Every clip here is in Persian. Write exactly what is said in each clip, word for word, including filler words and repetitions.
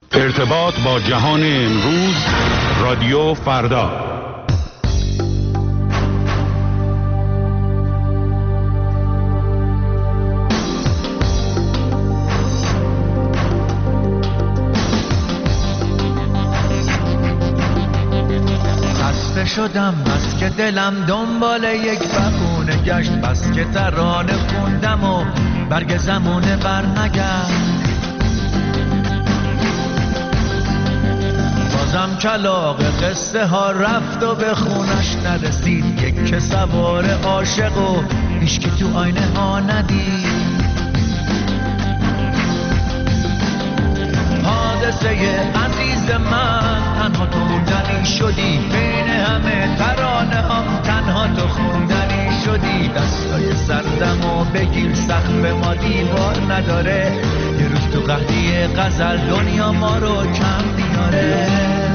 ارتباط با جهان امروز، رادیو فردا. خسته شدم بس که دلم دنبال یک بهونه گشت، بس که ترانه خوندم و برگ زمونه برنگشت. بازم کلاغ قصه ها رفت و به خونش نرسید، یک که سوار عاشق و هیچکی تو آینه ها ندید. حادثه عزیز من تنها تو موندنی شدی، بین همه ترانه هم تنها تو خوندنی شدی. دستای سردم و بگیر سقف ما دیوار نداره، یه روز تو قحطی غزل دنیا ما رو کم میاره.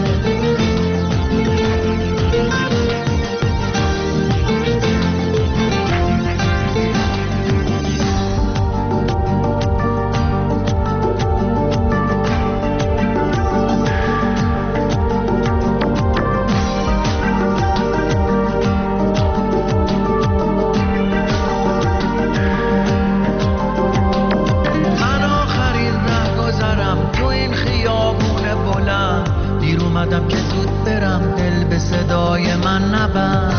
که زود برم دل به صدای من نبند.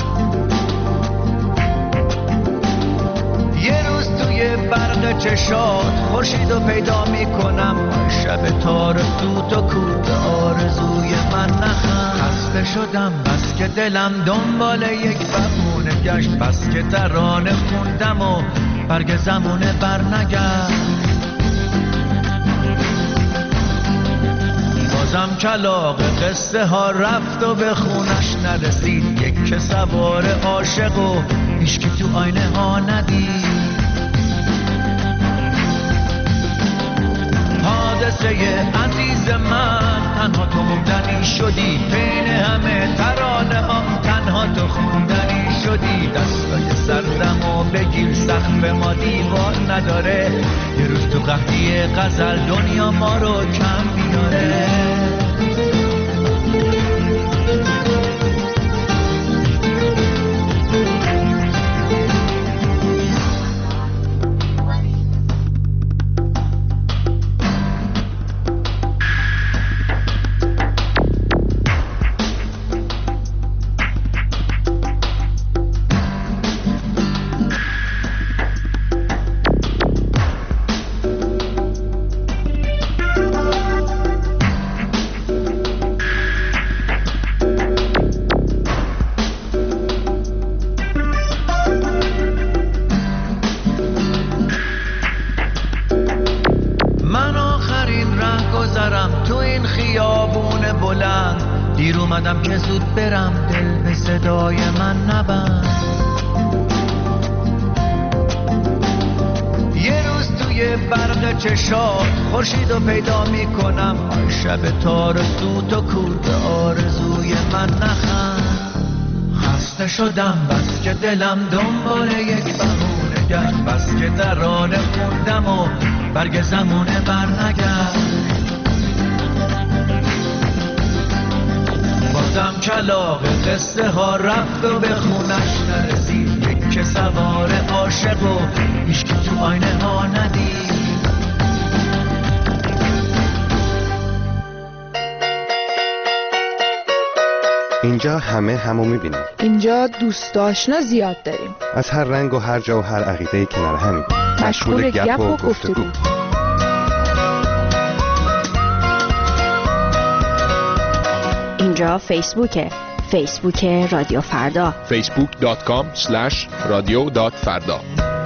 یه روز توی برق چشات خورشید رو پیدا میکنم، شب تار سوت و کوت آرزوی من نخند. خسته شدم بس که دلم دنبال یک بهونه گشت، بس که ترانه خوندم و برگ زمونه برنگشت. بازم کلاغ قصه ها رفت و به خونش نرسید، یک که سوار عاشق و هیچکی تو آینه ها ندید. حادثه عزیز من تنها تو موندنی شدی، بین همه ترانه هم تنها تو خوندنی شدی. دستای سردم و بگیر سقف ما دیوار نداره، یه روز تو قحطی غزل دنیا ما رو کم بیاره. دیر اومدم که زود برم دل به صدای من نبند. یه روز توی برق چشات خورشید رو پیدا میکنم، شب تار سوت و کورد آرزوی من نخند. خسته شدم بس که دلم دنبال یک بهونه گشت، بس که ترانه خوندم و برگ زمونه برنگشت. بازم کلاغ قصه ها رفت و به خونش نرسید، یک که سوار عاشق و هیچکی تو آینه ها ندید. اینجا همه همو میبینیم. اینجا دوست آشنا زیاد داریم، از هر رنگ و هر جا و هر عقیده کنار همیم، مشغول گپ و گفتگو. اینجا فیسبوکه، فیسبوک رادیو فردا، فیسبوک دات کام اسلش رادیو دات فردا.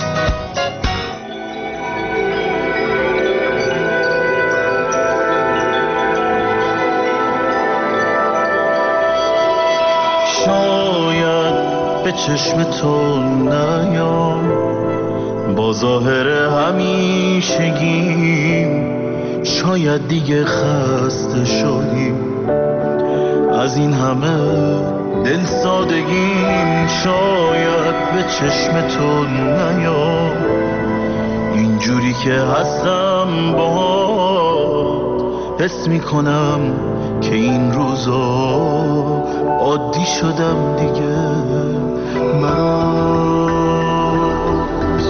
شاید به چشم تو نیام با ظاهر همیشگیم، شاید دیگه خسته شدیم از این همه دل سادگیم. شاید به چشم تو نیام اینجوری که هستم با حس میکنم که این روزا عادی شدم دیگه مراز.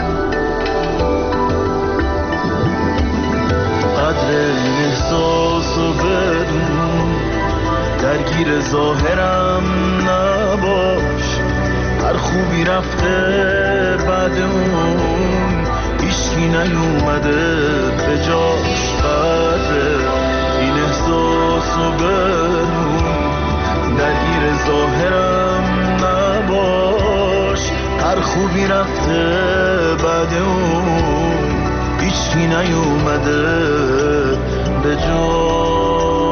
قدر این احساس و بدون درگیر ظاهرم نباش، هر خوبی رفته بعد اون هیچکی نیومده به جاش. قدر این احساس و بدون درگیر ظاهرم نباش، هر خوبی رفته بعد اون هیچکی نیومده به جاش.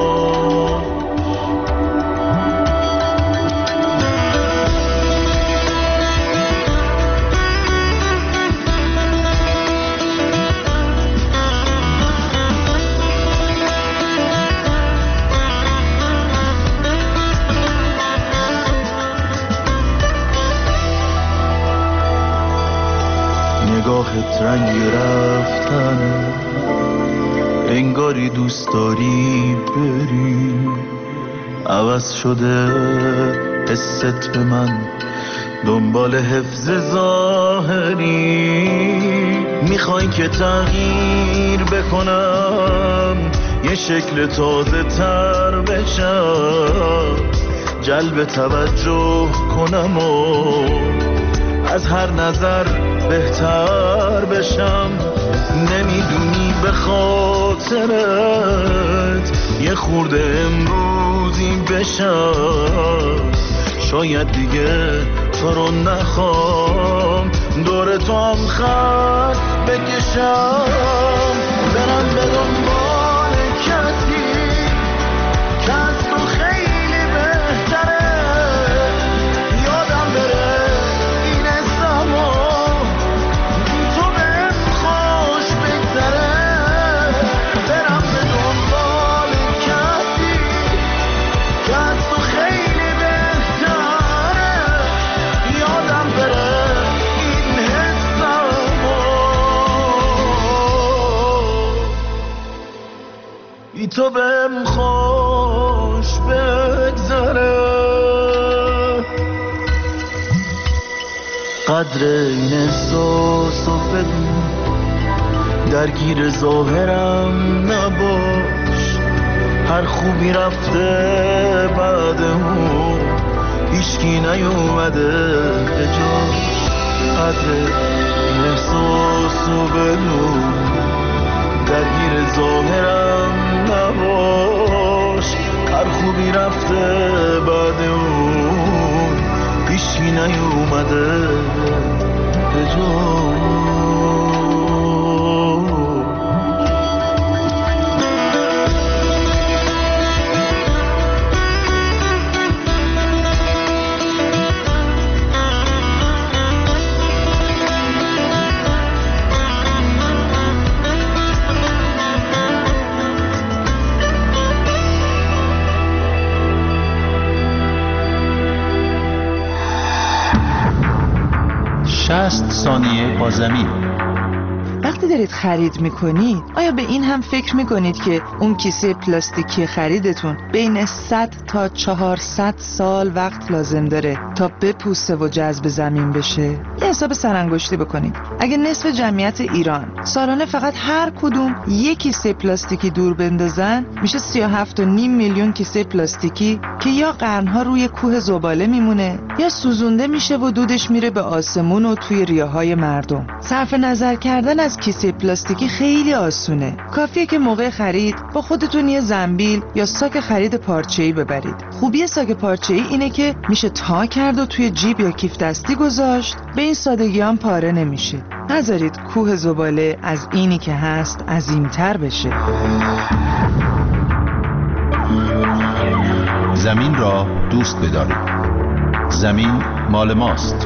نگاهت رنگ رفتن، انگاری دوست داری بری، عوض شده حست به من دنبال حفظ ظاهری. میخوای که تغییر بکنم، یه شکل تازه تر بشم، جلب توجه کنم و از هر نظر بهتر بشم. نمیدونی به خاطرت یه خورده امروزی بشم، شاید دیگه تو رو نخوام دور تو هم خط بکشم. برم به دنبال کسی که از تو خیلی بهتره، یادم بره این زمان تو بهم خوش بگذره. برم به دنبال کسی که از تو خیلی بهتره، یادم بره این زمان بی تو بهم خوش بگذره. قدر این احساس و بدون درگیر ظاهرم نباش، هر خوبی رفته بعد اون هیچکی نیومده به جاش. قدر این احساس و بدون درگیر ظاهرم نباش، هر خوبی رفته بعد اون هیچکی نیومده به جاش. شصت ثانیه با زمین. وقتی دارید خرید میکنید آیا به این هم فکر میکنید که اون کیسه پلاستیکی خریدتون بین صد تا چهارصد سال وقت لازم داره تا بپوسه و جذب زمین بشه؟ یه حساب سرانگشتی بکنید. اگه نصف جمعیت ایران سالانه فقط هر کدوم یک کیسه پلاستیکی دور بندازن، میشه سی و هفت و نیم میلیون کیسه پلاستیکی که یا قرنها روی کوه زباله میمونه یا سوزونده میشه و دودش میره به آسمون و توی ریه‌های مردم. صرف نظر کردن از کیسه پلاستیکی خیلی آسونه. کافیه که موقع خرید با خودتون یه زنبیل یا ساک خرید پارچه‌ای ببرید. خوبی ساک پارچه‌ای اینه که میشه تا کرد و توی جیب یا کیف دستی گذاشت، به این سادگی هم پاره نمیشه. نذارید کوه زباله از اینی که هست عظیم‌تر بشه. زمین را دوست بدارید. زمین مال ماست.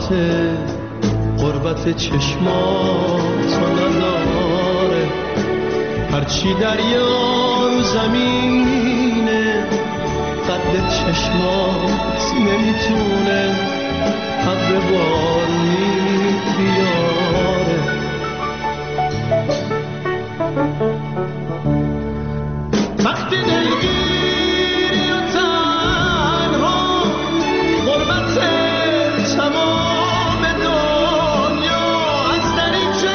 غربت چشماتو نداره، هرچی دریا رو زمینه قد چشمات نمیتونه حب بارونی بیاره. وقتی دلگیری و تنها غربت تمام دنیا از دریچه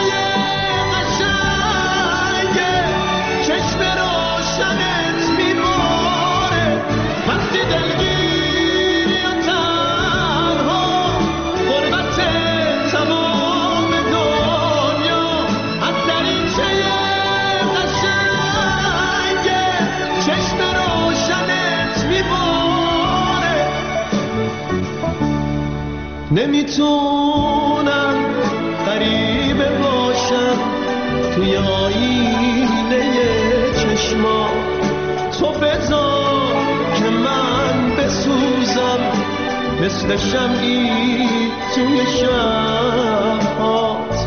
قشنگه چشم روشنت میباره. وقتی دلگیری و تنها غربت تمام دنیا از دریچه قشنگه چشم روشنت میباره. نمیتونم غریبه باشم توی آینه چشما، تو بذار که من بسوزم مثل شمعی توی شب‌هات.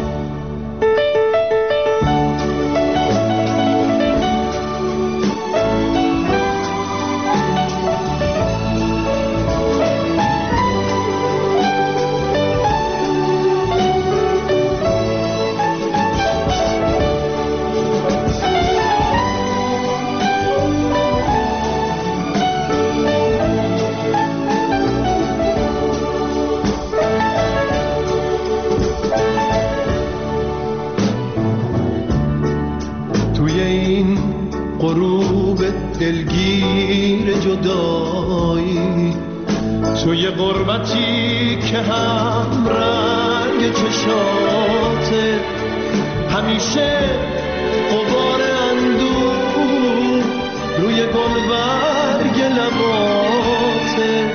غروب دلگیر جدایی توی غربتی که هم رنگ چشاته، همیشه غبار اندوه روی گلبرگ لباته.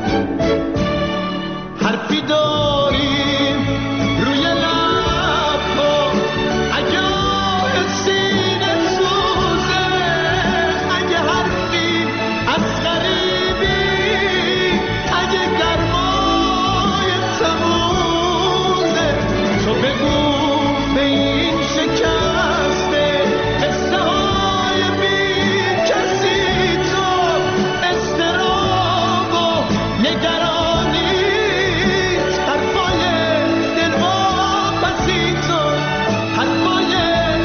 حرفی داریم روی لبها اگه سینه سوزه، اگه حرفی از غریبی، اگه گرمای تموزه، تو بگو به این شکسته قصه های بی کسی، تو استراب و نگرانی حرفای دلواپسی، تو حرفای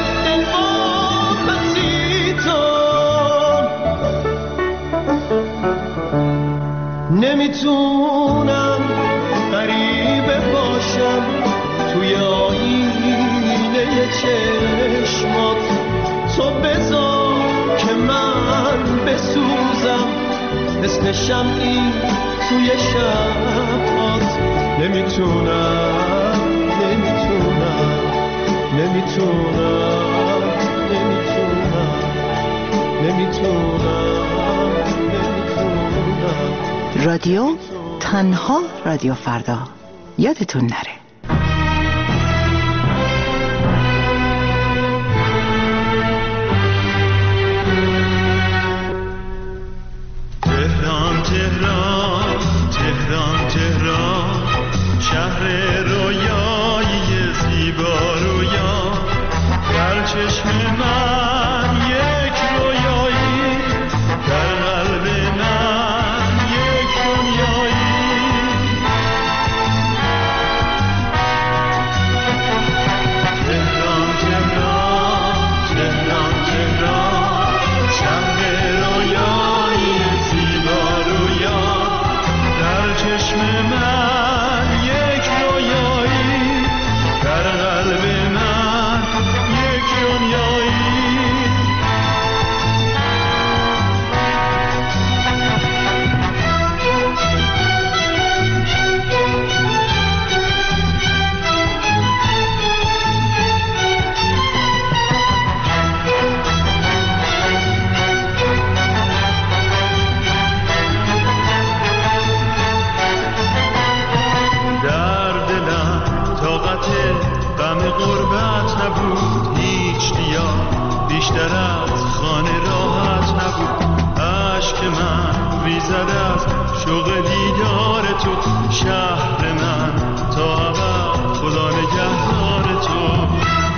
دلواپسی تو. نمیتونم غریبه باشم توی آینه چشمات، تو بذار که من بسوزم مثل شمعی توی شبات. نمیتونم نمیتونم نمیتونم نمیتونم نمیتونم نمیتونم. رادیو تنها رادیو فردا، یادتون نره. تهران تهران تهران تهران، شهر رویایی زیبا رویا، در چشم من یک رویایی، در قلب من یک دنیایی. تهران تهران تهران تهران، شهر رویایی زیبا رویا، در چشم من یک رویایی، در قلب من یک دنیایی. غم غربت نبود هیچ دیا، بیشتر از خانه راحت نبود. عشق من ریزد از شوق دیدار تو شهر من تا ابد خدا نگهدار تو.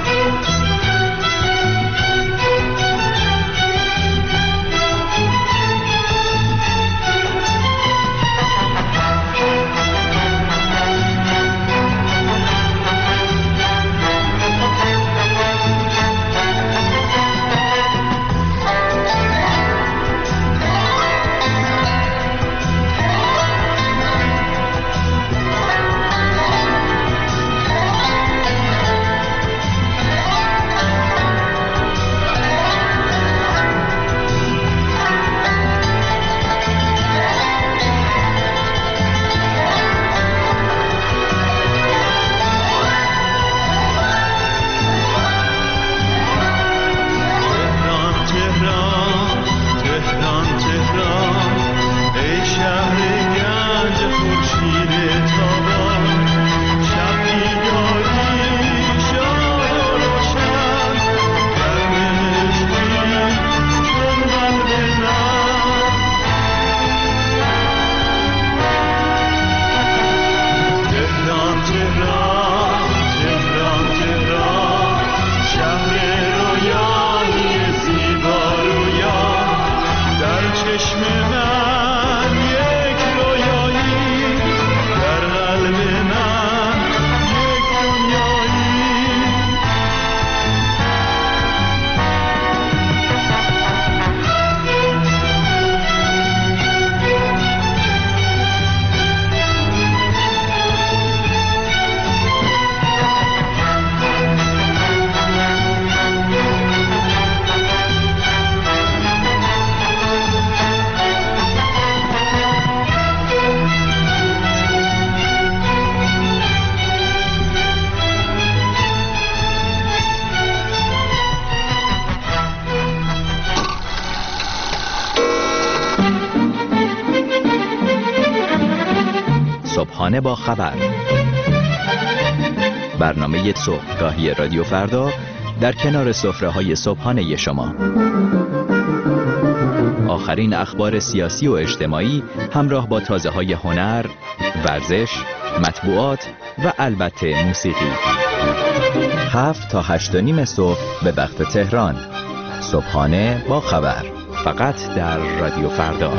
صبحانه با خبر، برنامه صبحگاهی رادیو فردا در کنار سفره‌های صبحانه شما. آخرین اخبار سیاسی و اجتماعی همراه با تازه‌های هنر، ورزش، مطبوعات و البته موسیقی. هفت تا هشت و نیم صبح به وقت تهران. صبحانه با خبر، فقط در رادیو فردا.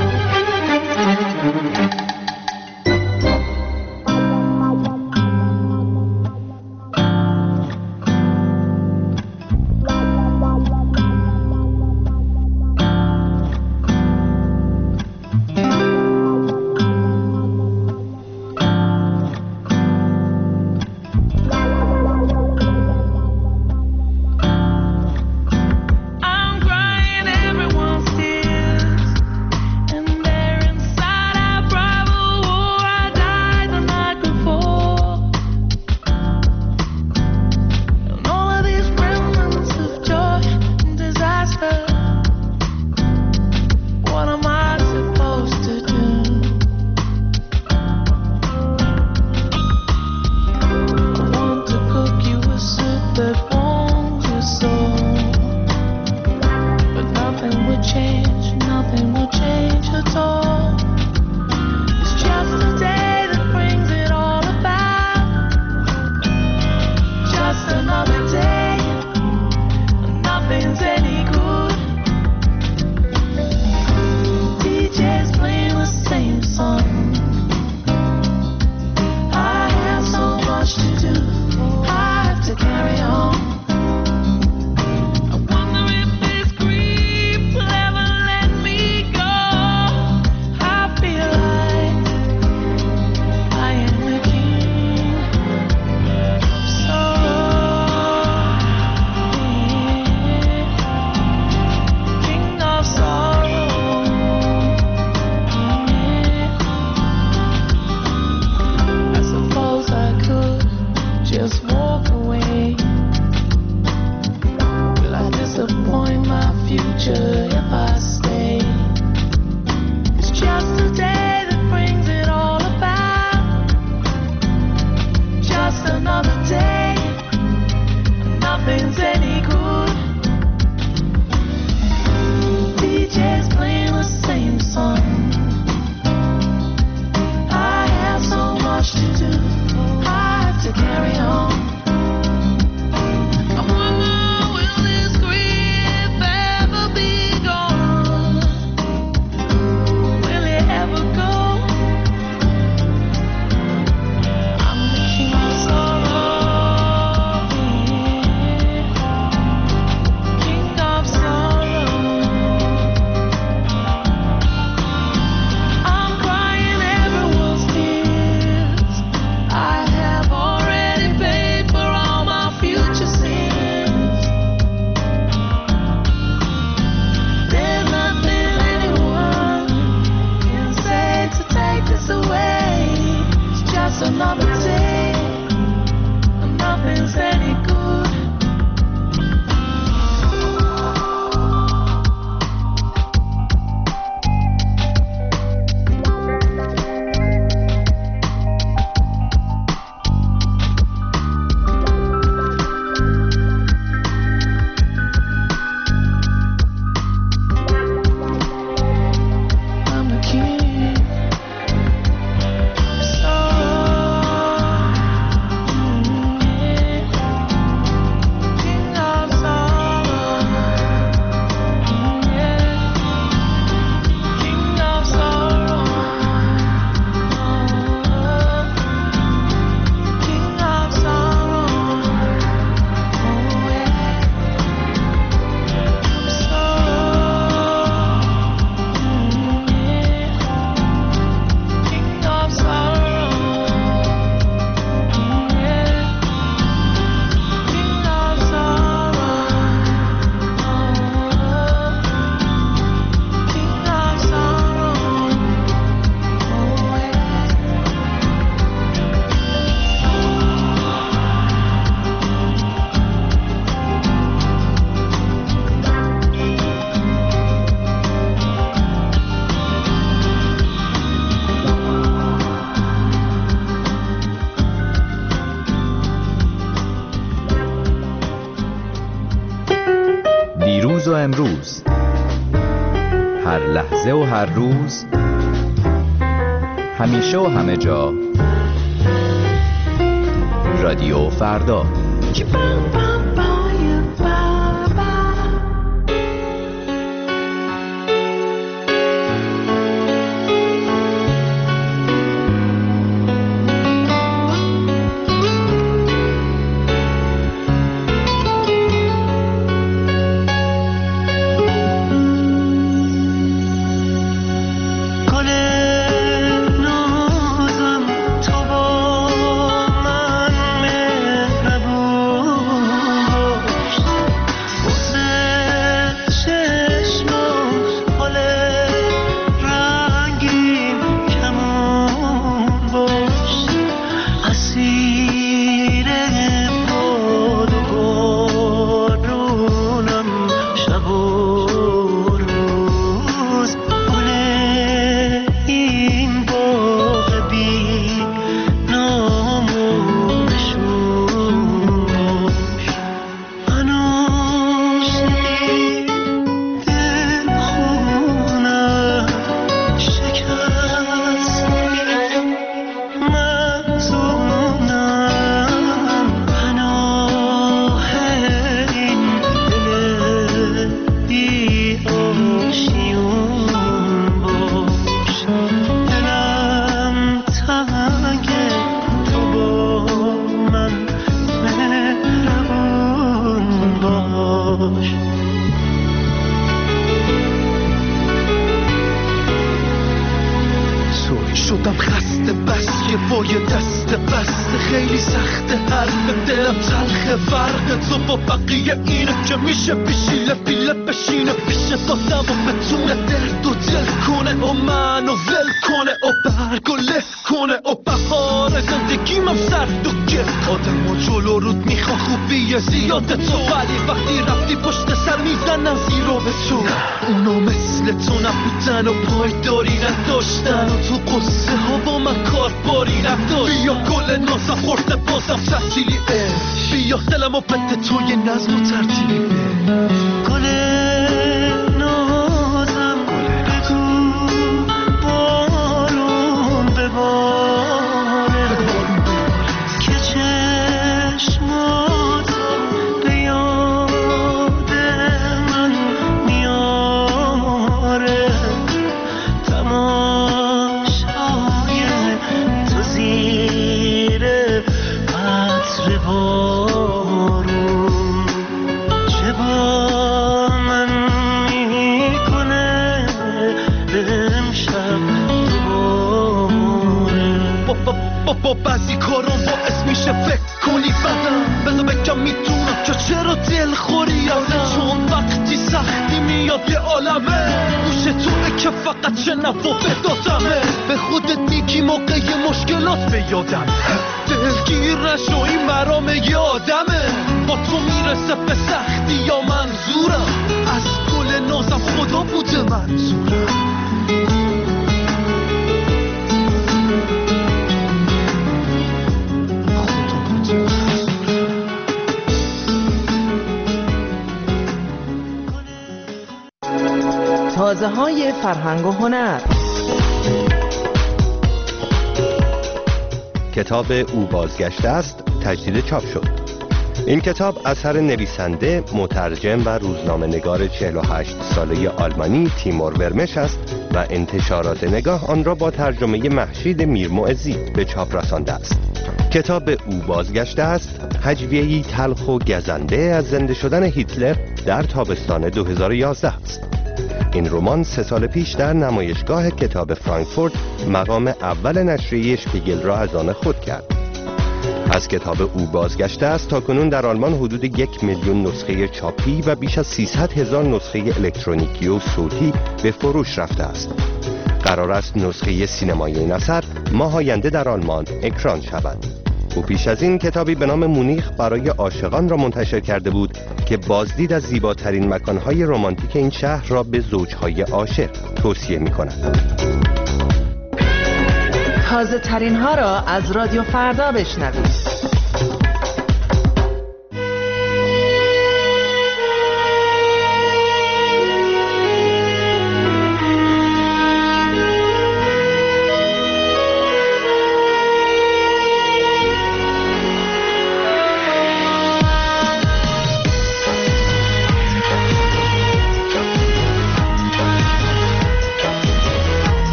I'm crying everyone's tears, and they're inside our و امروز، هر لحظه و هر روز، همیشه و همه جا، رادیو فردا. شدم خسته بس که با یه دست بسته خیلی سخته حرف دلم تلخه فرق تو با بقیه اینه که میشه پیشیله پیله بشینه پیش دادم و بتونه درد و دل کنه و منو ول کنه و برگ و له کنه و بهار زندگیم هم سرد و گرد آدم و جلو رود میخوا خوبیه زیاد تو ولی وقتی رفتی پشت سر میزنن زیرو به تو اونا مثل تو نبودن و پایداری نداشتن و تو قصه ها با من کار باری نداشت بیا گل نازم خورده بازم تحصیلی عشق بیا دلم و بده توی نظم و ترتیبی گل نازم بگو بارون بباره که چشماتم به یاد من میاره تماشای تو زیر عطر بارون چه با من میکنه امشب دوباره با با بعضی کارم باعث میشه فکر کنی بدم بذار بگم میدونم که چرا دل خوری ازه چون وقتی سختی میاد یه عالمه گوش توه که فقط شنو و بدادمه به خودت میگی موقع مشکلات به یادم دلگیر نشو این مرام یه آدمه با تو میرسه به سختی یا منظورم از گل نازم خدا بوده منظورم تازه های فرهنگ و هنر. کتاب او بازگشته است تجدید چاپ شد. این کتاب اثر نویسنده، مترجم و روزنامه نگار چهل و هشت ساله آلمانی تیمور ورمش است و انتشارات نگاه آن را با ترجمه مهشید میرمعزی به چاپ رسانده است. کتاب او بازگشته است هجویه‌ای تلخ و گزنده از زنده شدن هیتلر در تابستان دو هزار و یازده است. این رمان سه سال پیش در نمایشگاه کتاب فرانکفورت مقام اول نشریه شپیگل را از آن خود کرد. از کتاب او بازگشته است تاکنون در آلمان حدود یک میلیون نسخه چاپی و بیش از سیصد هزار نسخه الکترونیکی و صوتی به فروش رفته است. قرار است نسخه سینمایی این اثر ماه آینده در آلمان اکران شود. او پیش از این کتابی به نام مونیخ برای عاشقان را منتشر کرده بود که بازدید از زیباترین مکانهای رمانتیک این شهر را به زوجهای عاشق توصیه می کند. تازه ترین ها را از رادیو فردا بشنوید.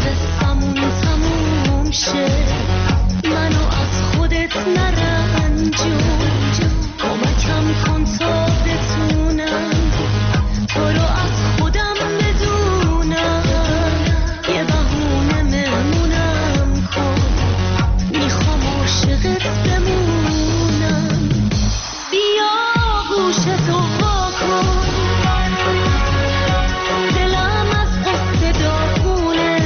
قصمون تموم شه، منو از خودت نرنجون، کمکم کن تا بتونم تو رو از خودم بدونم، یه بهونه مهمونم کن، میخوام عاشقت بمونم، بیا گوشتو وا کن، دلم از قصه داغونه،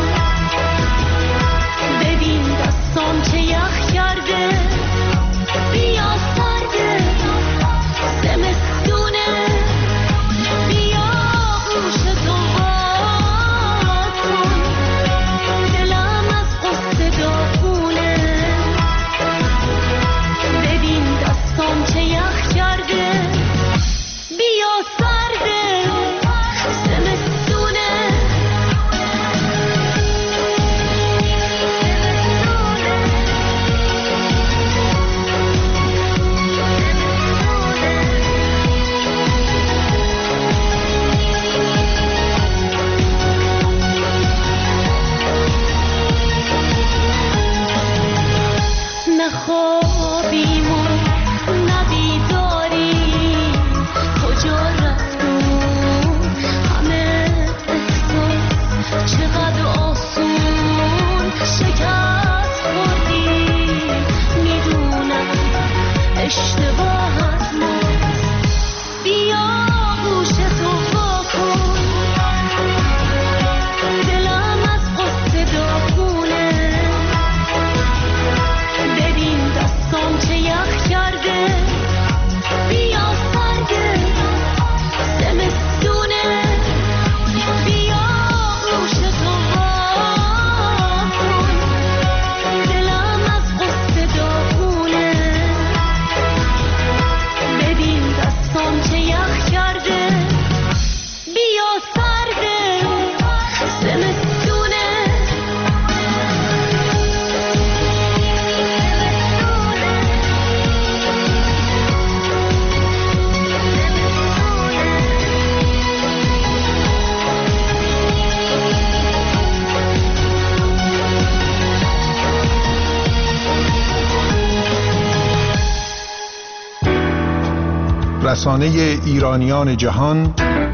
ببین دستام چه یخ کرده، بیا سرده زمستونه، بیا گوشتو وا کن، دلم از قصه داغونه، ببین دستام چه یخ کرده، بیا سرده زمستونه. نخوابیم و نبیداریم، کجا رفتم همه احساس چقدر آسون شکست خوردی، میدونم اشتباه از ماست، بیا گوشتو وا کن، دلم از قصه داغونه، ببین دستام چه یخ کرده، بیا سرده زمستونه، بیا گوشتو وا کن، دلم از قصه داغونه، ببین دستام چه یخ کرده، بیا سرده زمستونه. رسانه ایرانیان جهان،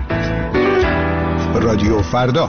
رادیو فردا.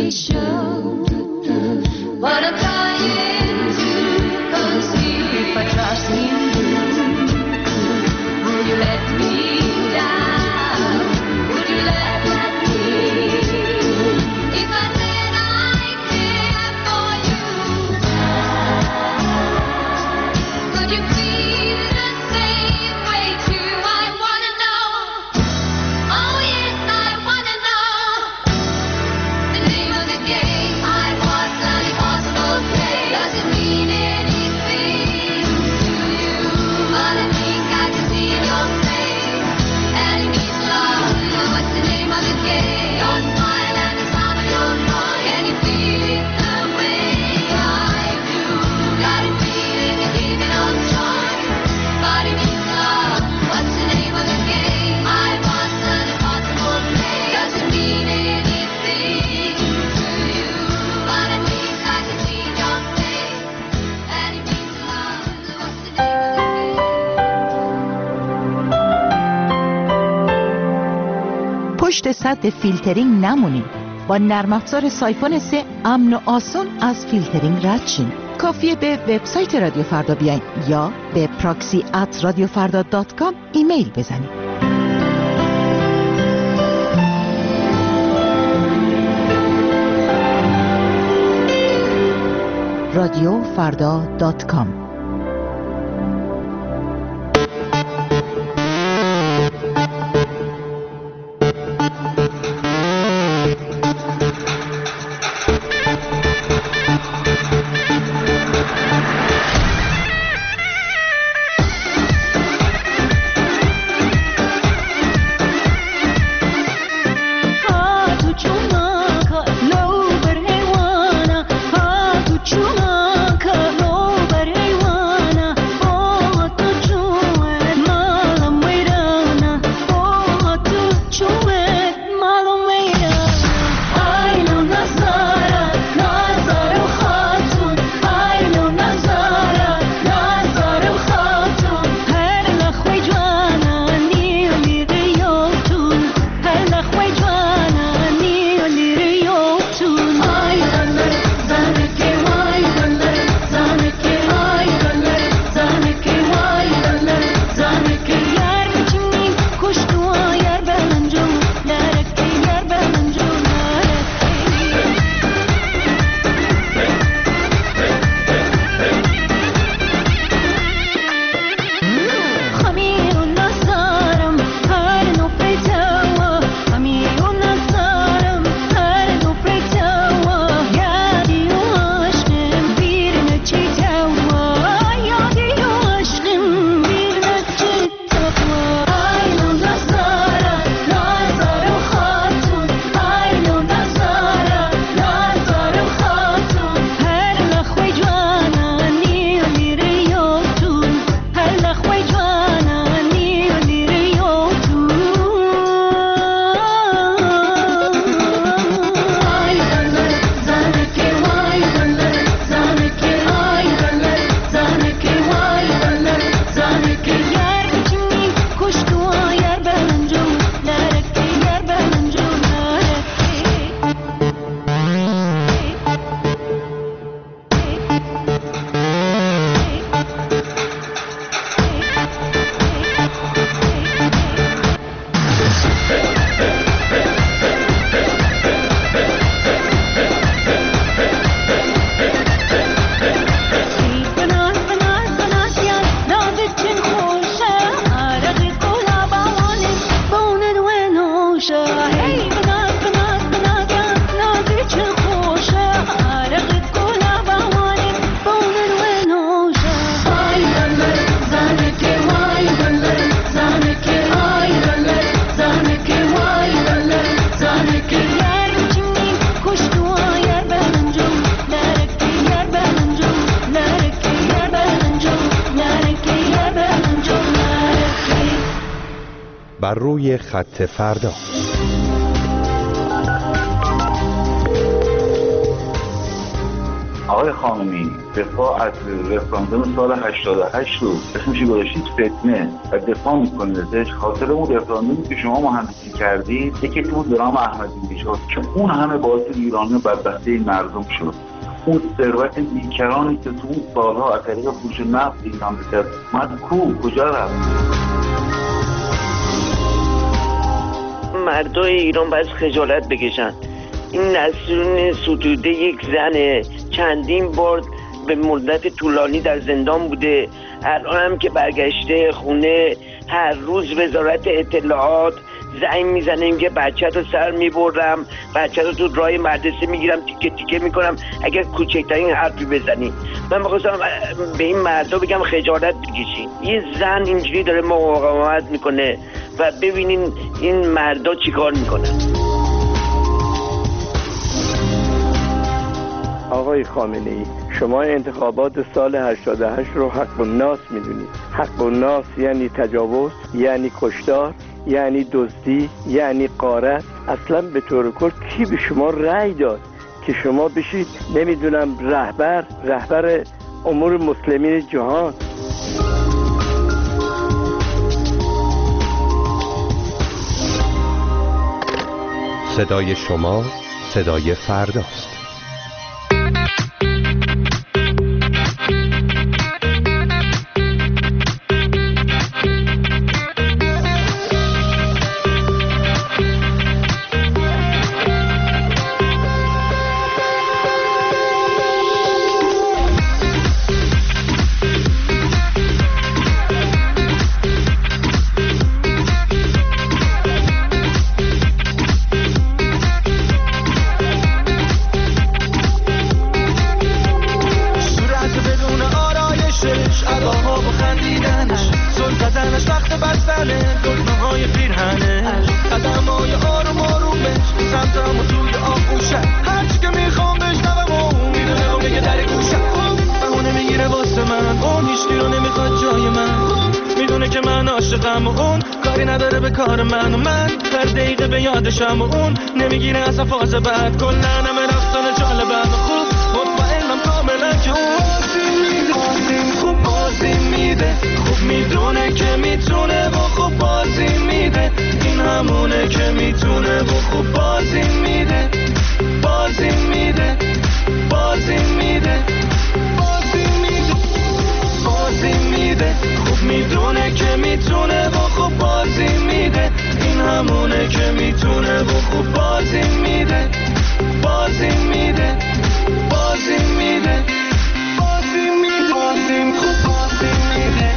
پشت سد فیلترینگ نمونید. با نرم افزار سایفون سه امن و آسون از فیلترینگ رد شین. کافیه به وبسایت رادیو فردا بیاین یا به پراکسی ات رادیو فردا دات کام ایمیل بزنید. رادیو فردا دات کام. بر روی خط فردا. آقای خامنه‌ای دفاع از رفراندوم سال هشتاد و هشت رو اسمش گذاشتید فتنه و دفاع میکنید ازش، خاطر اون رفراندومی که شما مهندسی کردید یکی تو درام احمدی نژاد که اون همه باعث ایرانی بدبختی مردم شد، اون ثروت بیکرانی که تو اون سالها از طریق فروش نفت ایران می‌کرد من کو کجا رفت؟ مردای ایران باید خجالت بکشن. این نسرین ستوده یک زنه، چندین بار به مدت طولانی در زندان بوده، الان هم که برگشته خونه هر روز وزارت اطلاعات زنگ میزنه که بچه رو سر میبرم، بچه رو تو راه مدرسه میگیرم تیکه تیکه میکنم اگر کوچکترین حرفی بزنی. من میخواستم به این مردا بگم خجالت بکشین. یه زن اینجوری داره مقاومت میکنه و ببینین این مردا چیکار میکنن. آقای خامنه‌ای، شما انتخابات سال هشتاد و هشت رو حق الناس میدونید. حق الناس یعنی تجاوز، یعنی کشتار، یعنی دزدی، یعنی غارت. اصلا به طور کل کی به شما رأی داد که شما بشید نمیدونم رهبر رهبر امور مسلمین جهان؟ صدای شما صدای فرداست. شم و اون نمیگیره اصلا فاز بعد کلن همه رفتان جالبم خوب مطمئنم کاملا که اون بازی خوب بازی میده، خوب میدونه که میتونه و خوب بازی میده، این همونه که میتونه و خوب بازی میده، بازی میده، بازی میده، بازی میده، بازی میده، خوب میدونه که میتونه و خوب بازی میده، این همونه که میتونه و خوب بازی میده، بازی میده، بازی میده، بازی میده، بازی خوب بازی میده،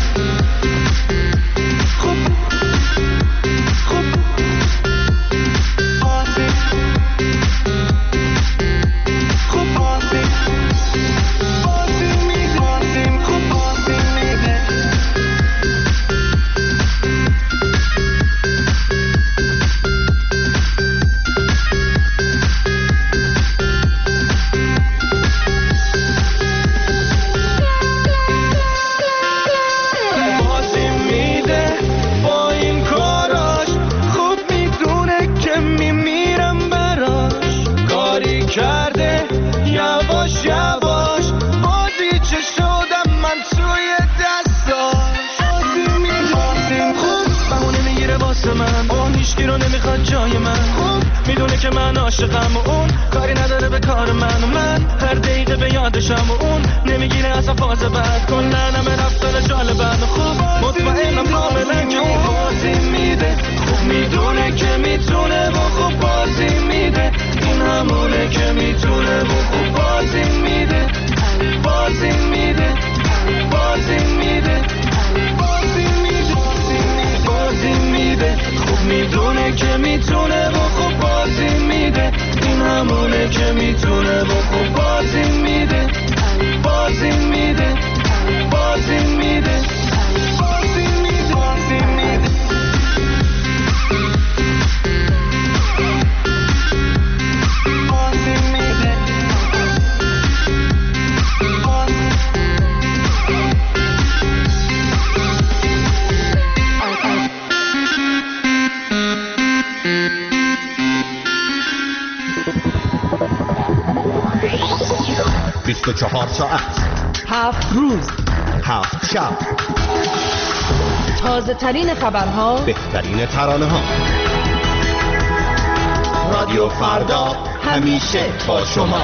خوب خوب بازی خوب بازی بازی میده، بازی خوب بازی میده. که من عاشقم و اون کاری نداره به کار من و من هر دقیقه به یادشم و اون نمیگیره اصلا فاز بعد کلن همه رفتار جالبم خوب مطمئنم کاملا که اون بازی میده، خوب میدونه که میتونه و خوب بازی میده، این همونه که میتونه و خوب بازی میده، بازی میده، بازی میده، بازی میده، بازی میده، خوب میدونه که میتونه و خوب بازی میده، این همونه که میتونه و خوب بازی میده، بازی میده، بازی میده، بازی میده، بازی میده. بازی میده بیست و چهار ساعت، هفت روز، هفت شب، تازه ترین خبرها، بهترین ترانه ها. رادیو فردا همیشه با شما.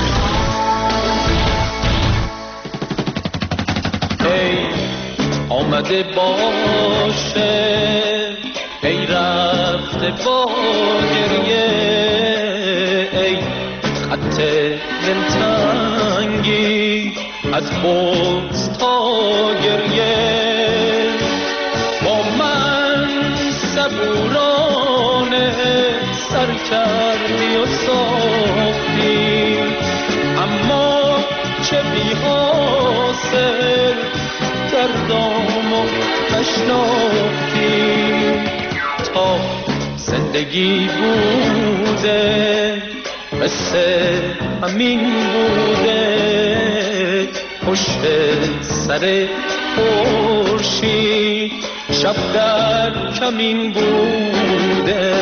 ای آمده باشه، ای رفته با گریه، ای خط دلتنگی از بغض تا گریه، با من صبورانه سر کردی و ساختی، اما چه بی حاصل دردامو نشناختی. تا زندگی بوده مثل همین بوده، پشت سر خورشید شب در کمین بوده.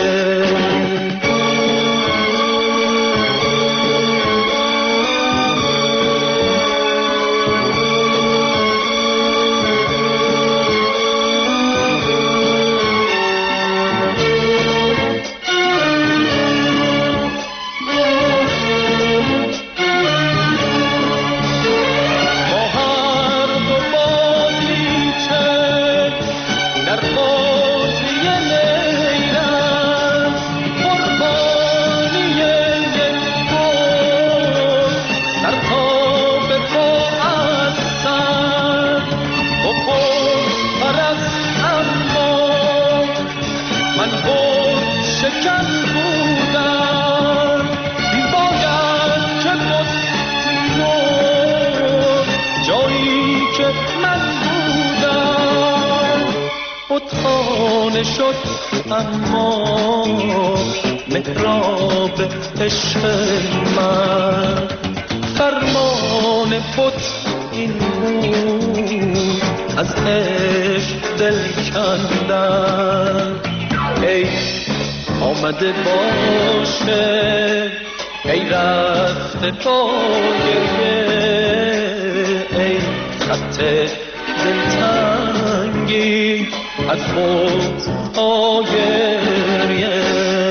شد اما محراب عشق من، فرمان بت این بود از عشق دل کندن. ای آمده باشه، ای رفته با گریه، ای خط دلتنگی از بغض تا گریه.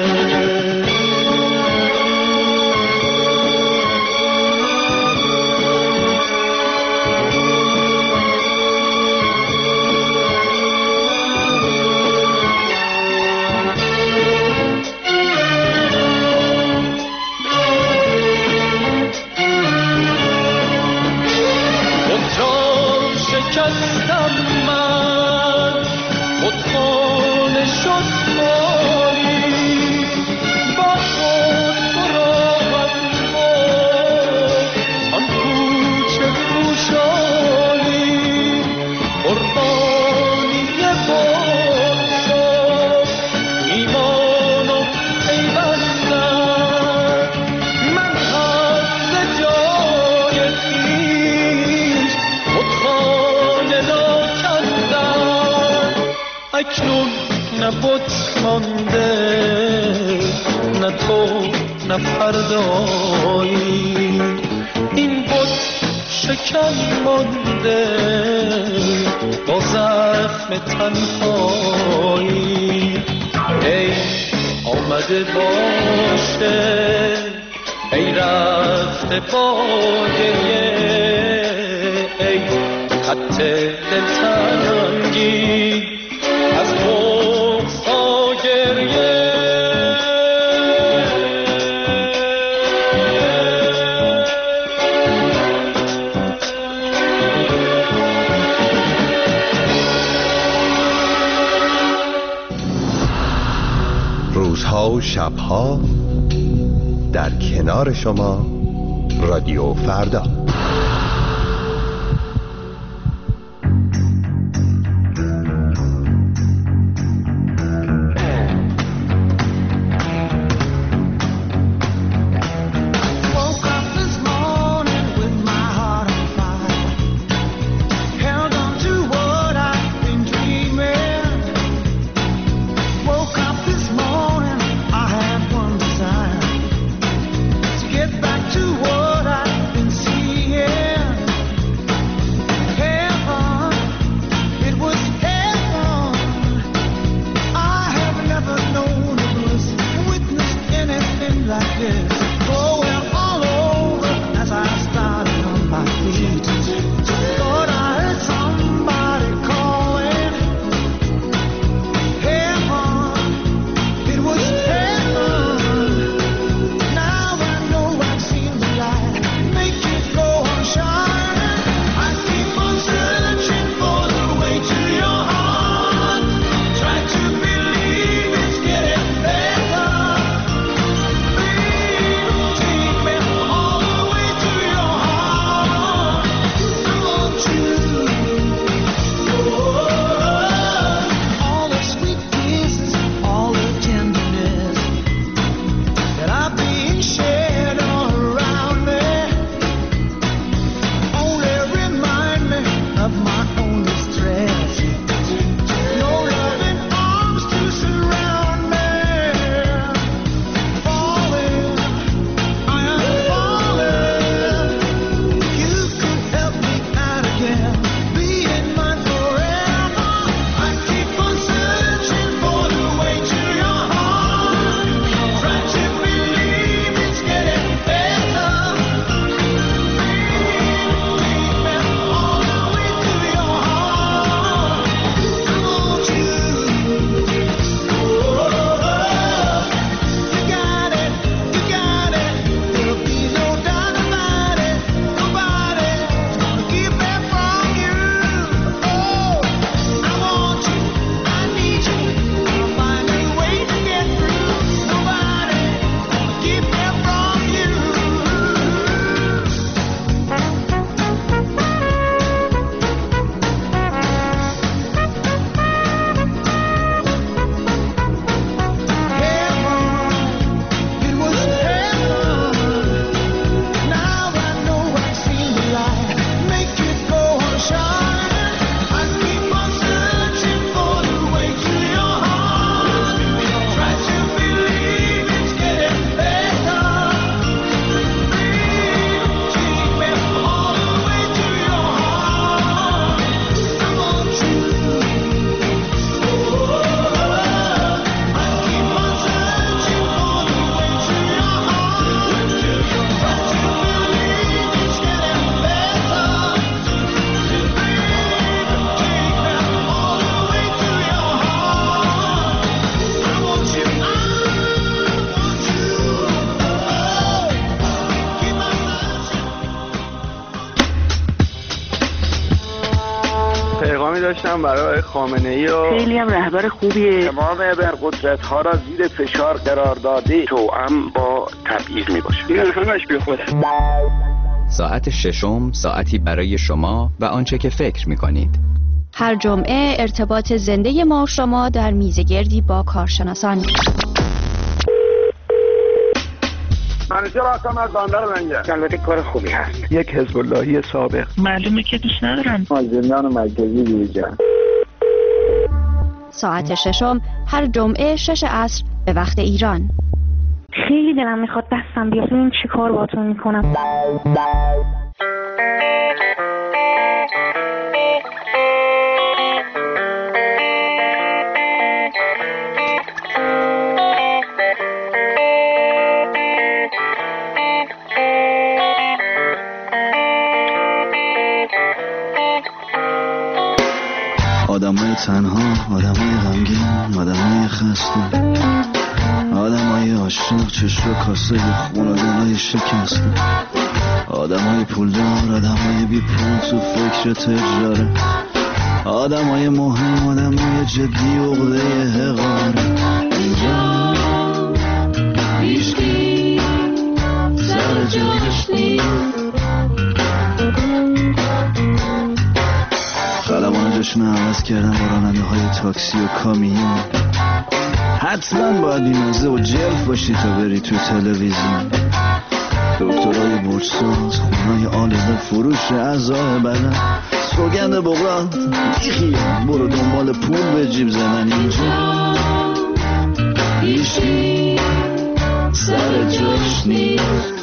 اکنون نه بت مانده، نه تو نه فردایی، این بت شکن مانده با زخم تنهایی. ای آمده باشه، ای رفته با گریه، ای خط دلتنگی از بغض تا گریه. روزها و شبها در کنار شما، رادیو فردا. Get back to what I داشتم برای خامنه‌ای و خیلی هم رهبر خوبیه. امام ابرقدرت ها را زیر فشار قرار داده توأم با تبعیض میباشه. این همش بی خوده. ساعت ششم ساعتی برای شما و آنچه که فکر می‌کنید. هر جمعه ارتباط زنده ما و شما در میزگردی با کارشناسان. منیجر هستم از بندر لنگه. البته کار خوبی هست. یک حزب اللهی سابق. معلومه که دوست ندارم. از زندان مرکزی بیرون. ساعت ششم هر جمعه شش عصر به وقت ایران. خیلی دلم میخواد دستم بیاد ببینم چی کار باهاتون میکنم. آدمای تنها، آدمای غمگین، آدمای خسته، آدمای عاشق، چشم و کاسه خون و دلای شکسته، آدمای پولدار، آدمای بی پول تو فکر تجاره، آدمای مهم، آدمای جدی و عقده حقاره. اینجا هیچکی سر جاش نیست، خلبان جشن عوض کردن با راننده های تاکسی و کامیون. حتما باید بیمزه و جلف باشی تا بری تو تلویزیون. دکترهای برساز، خونهای آلوده، فروش اعضای بدن، سوگند بغرات بیخیال، برو دنبال پول به جیب زدن. اینجا هیچکی سر جاش نیست،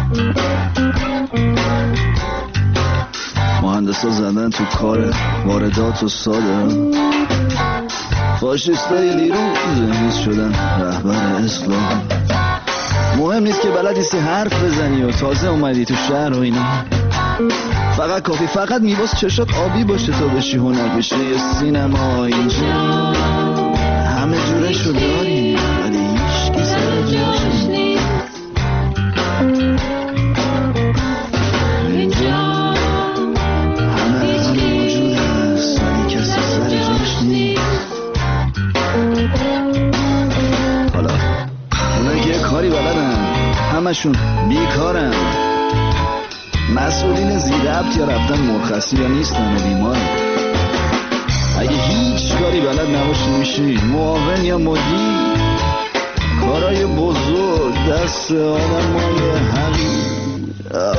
مهندسا زدن تو کار واردات و صادرات، فاشیستای دیروز امروز شدن رهبر اسلام. مهم نیست که بلد نیستی حرف بزنی و تازه اومدی تو شهر و اینا، فقط کافی فقط میباس چشات آبی باشه تا بشی هنر بشه یه سینما. اینجا همه جوره شو داری ولی هیچکی سر جاش نیست. اینجا همه همه موجود هست ولی کسی سر جاش نیست. حالا اونایی که یه کاری بلدن همشون بیکارن، مسئولین زیربط یا رفتن مرخصی یا نیستن و بیمارن. اگه هیچ کاری بلد نباشی میشی معاون یا مدیر. کارای بزرگ دست آدمای حقیر.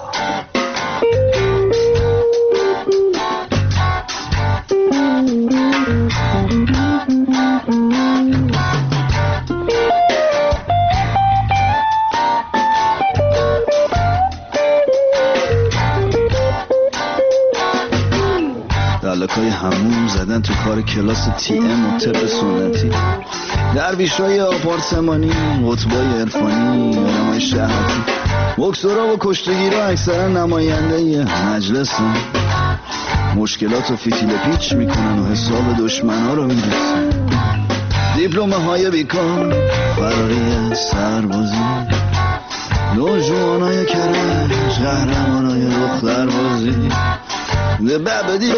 دلکای همون زدن تو کار کلاس تی ام و طب سنتی، درویشای آپارتمانی، قطبای عرفانی، آدمای شهرتی، بکسورا و کشتگیرا اکثرا نماینده مجلسن. مشکلات و فتیل پیچ میکنن و حساب دشمنا رو میرسن. دیپلمه های بیکار، فراری سربازی، نوجوانای کرج، قهرمانای دختربازی. ده ببدی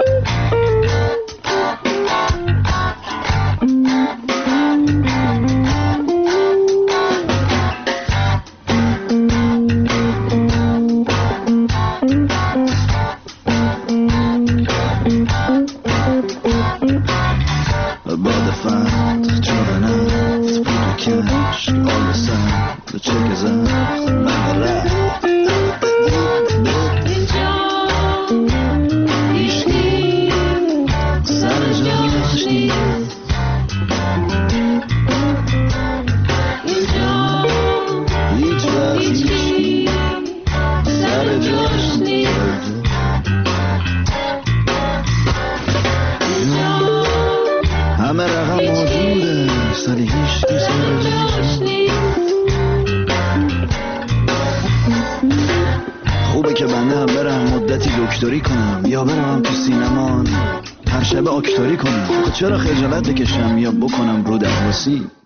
باد فتح چون نفت بود و کشک آل سند به چک زخم من رفت. همه رقم موجوده سالی هیچ کسی خوبه که بنده هم برم مدتی دکتری کنم یا برم تو سینما هر شب آکتاری کنم. چرا خجالت بکشم یا بکنم رو درواسی؟